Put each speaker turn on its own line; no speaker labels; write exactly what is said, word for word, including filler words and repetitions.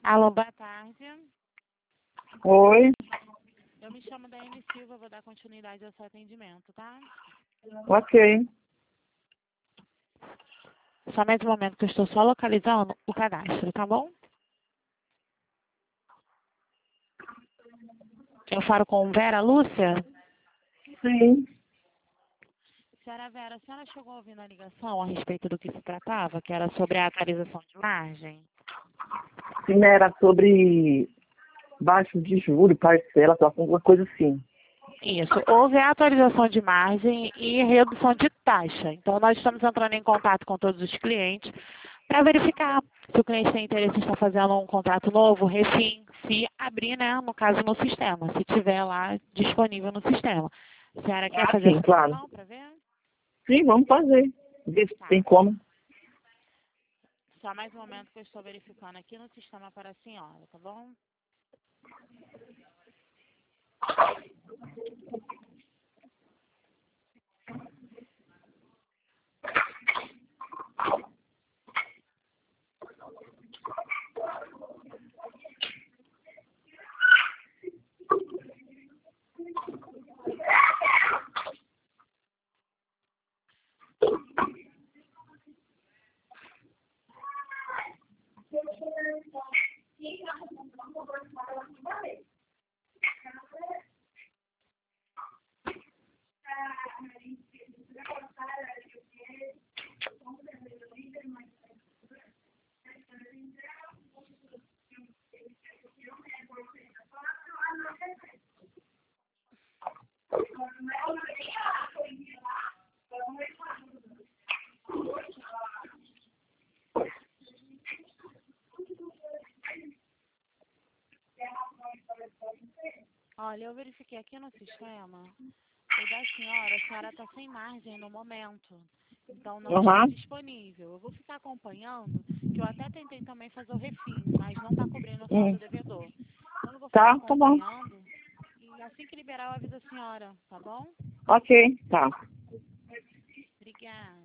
Alô, boa tarde.
Oi.
Eu me chamo Daiane Silva, vou dar continuidade ao seu atendimento, tá?
Ok.
Só mais um momento que eu estou só localizando o cadastro, tá bom? Eu falo com Vera Lúcia?
Sim.
Senhora Vera, a senhora chegou a ouvir na ligação a respeito do que se tratava, que era sobre a atualização de margem?
Sim, era sobre baixo de juros, parcela, alguma coisa assim.
Isso. Houve a atualização de margem e redução de taxa. Então, nós estamos entrando em contato com todos os clientes para verificar se o cliente tem interesse em estar fazendo um contrato novo, refim, se abrir, né, no caso, no sistema, se tiver lá disponível no sistema. A senhora quer
Ah,
fazer
sim,
essa
claro.
questão para ver?
Sim, vamos fazer. Ver se
Tá.
tem como.
Só mais um momento que eu estou verificando aqui no sistema para a senhora, tá bom? Olha, eu verifiquei aqui no sistema, o da senhora, a senhora está sem margem no momento. Então, não está
Aham.
disponível. Eu vou ficar acompanhando, que eu até tentei também fazer o refim, mas não está cobrindo o
Hum.
saldo devedor. Então, eu vou ficar
Tá, tá bom.
acompanhando e assim que liberar, eu aviso a senhora, tá bom?
Ok, tá.
Obrigada.